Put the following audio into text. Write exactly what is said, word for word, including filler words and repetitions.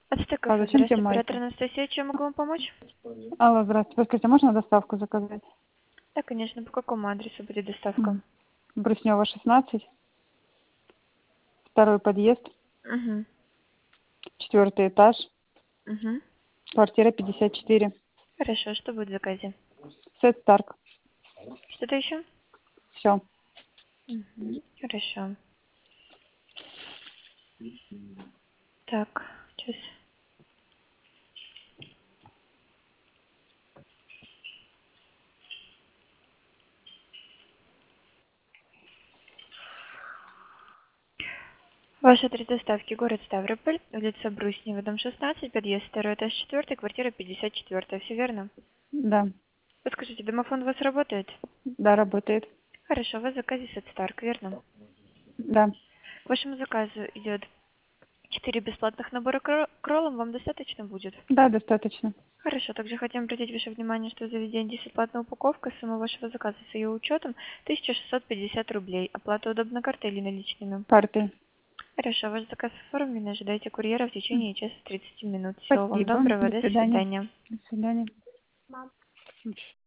Ацтеков, А зачем тебе здравствуйте, майка? оператор Анастасия, чем могу вам помочь? Алло, здравствуйте. Подскажите, можно доставку заказать? Да, конечно, по какому адресу будет доставка? М. Бруснева, шестнадцать, второй подъезд, Угу. четвертый этаж, Угу. квартира пятьдесят четыре. Хорошо, что будет в заказе? Сет Старк. Что-то еще? Все. Угу. Хорошо. Так, сейчас. Ваш адрес доставки город Ставрополь, улица Бруснева, дом шестнадцать, подъезд второй, этаж четвертый, квартира пятьдесят четыре. Все верно? Да. Подскажите, домофон у вас работает? Да, работает. Хорошо, у вас в заказе Сет Старк, верно? Да. К вашему заказу идет четыре бесплатных набора кро- кролом, вам достаточно будет? Да, достаточно. Хорошо, также хотим обратить ваше внимание, что заведение бесплатная упаковка, сумма вашего заказа с ее учетом тысяча шестьсот пятьдесят рублей. Оплата удобна картой или наличными? Карты. Хорошо, ваш заказ оформлен, ожидайте курьера в М. течение часа тридцати минут. Всего вам Спасибо. доброго, До до свидания. свидания. До свидания.